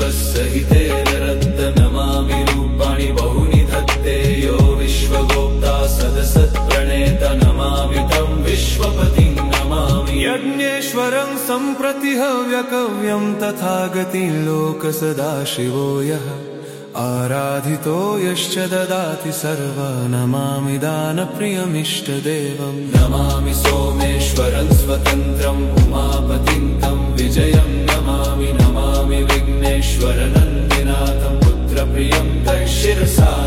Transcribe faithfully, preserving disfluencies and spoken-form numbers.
विश्वसहितेररन्त नमामि रूपाणि बहूनि धत्ते यो विश्वगोप्ता सदसत्प्रणेत नमामि तं विश्वपतिं नमामि यज्ञेश्वरं सम्प्रति हव्यकव्यं तथागतिं लोकसदाशिवो यः आराधितो यश्च ददाति सर्वा नमामि दानप्रियमिष्टदेवं नमामि सोमेश्वरं स्वतन्त्रम् उमापतिं तं विजयं नमामि नमामि विघ्नेश्वरनन्दिनाथं पुत्रप्रियं तत् शिरसा